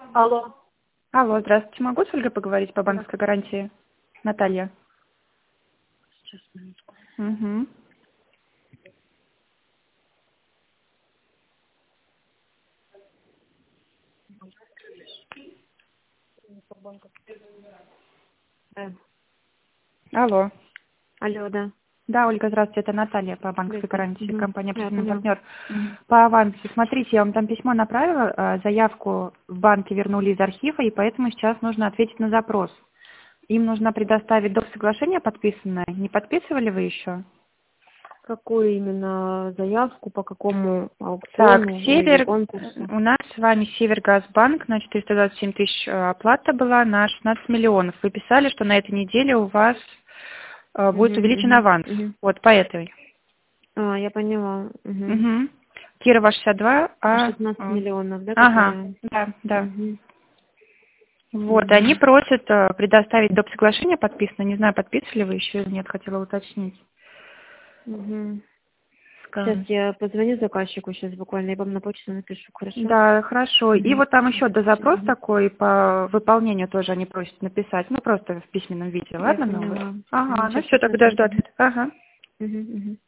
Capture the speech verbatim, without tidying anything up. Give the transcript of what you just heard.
Алло. Алло, здравствуйте. Могу с Ольгой поговорить по Да. банковской гарантии? Наталья. Сейчас, минутку. Угу. Да. Алло. Алло, да. Да, Ольга, здравствуйте. Это Наталья по банковской Здравствуйте. гарантии, Угу. компания Я «Определенный поняла. партнер». Угу. По авансу. Смотрите, я вам там письмо направила, а, заявку в банке вернули из архива, и поэтому сейчас нужно ответить на запрос. Им нужно предоставить доп. Соглашение подписанное. Не подписывали вы еще? Какую именно заявку, по какому Так, аукциону или Север, конкурсу? у нас с вами Севергазбанк на четыреста двадцать семь тысяч э, оплата была на шестнадцать миллионов. Вы писали, что на этой неделе у вас э, Угу, будет увеличен угу, аванс. угу. Вот по этой. А, я поняла. Угу. Угу. Кирова шестьдесят два, По а... шестнадцать э, миллионов, да, Ага, которые? да, да. Угу. Вот, они Угу. просят э, предоставить доп. Соглашение подписанное. Не знаю, подписывали вы еще или нет, хотела уточнить. Угу. Сейчас Ска- я позвоню заказчику, сейчас буквально, я вам на почту напишу, хорошо? Да, хорошо. И Угу. вот там еще дозапрос Угу. такой по выполнению тоже они просят написать. Ну, просто в письменном виде. Я Ладно, ну вот. поняла. Ага, ну Сейчас все, тогда посмотрю. жду ответа. Ага. Угу. Угу.